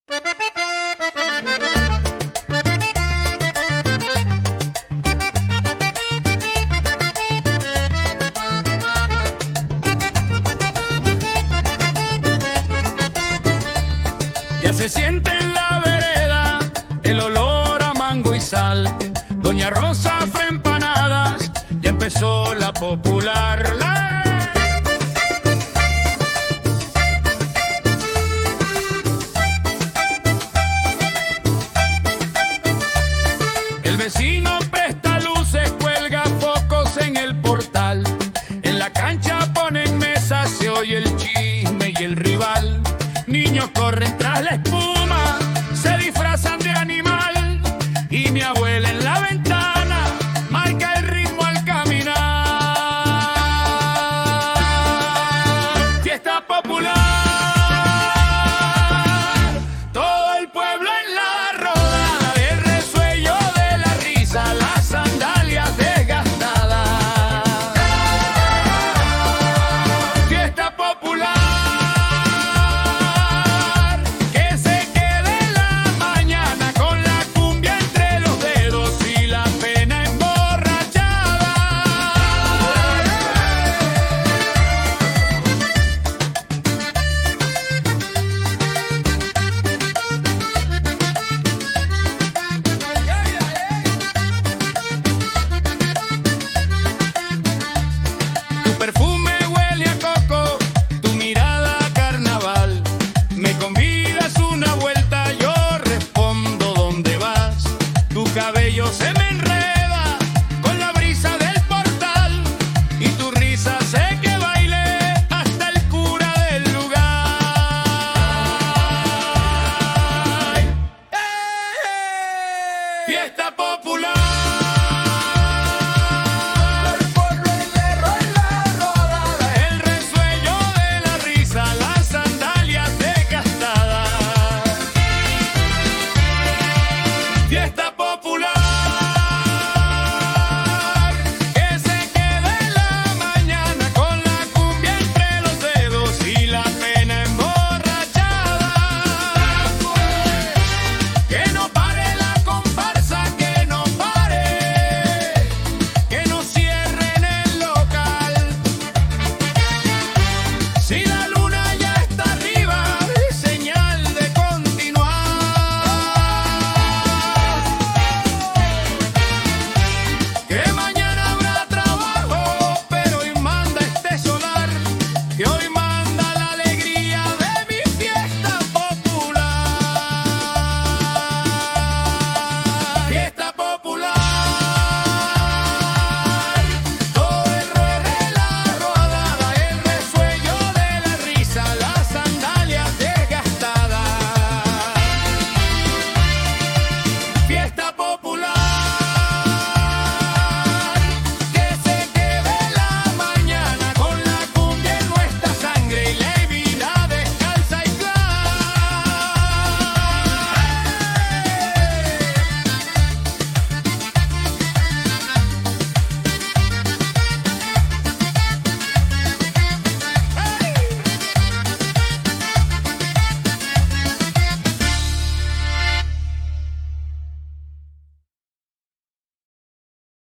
Ya se siente en la vereda el olor a mango y sal. Doña Rosa fue empanadas, ya empezó la popular. El vecino presta luces, cuelga focos en el portal. En la cancha ponen mesas, se oye el chisme y el rival. Niños corren tras la espuma.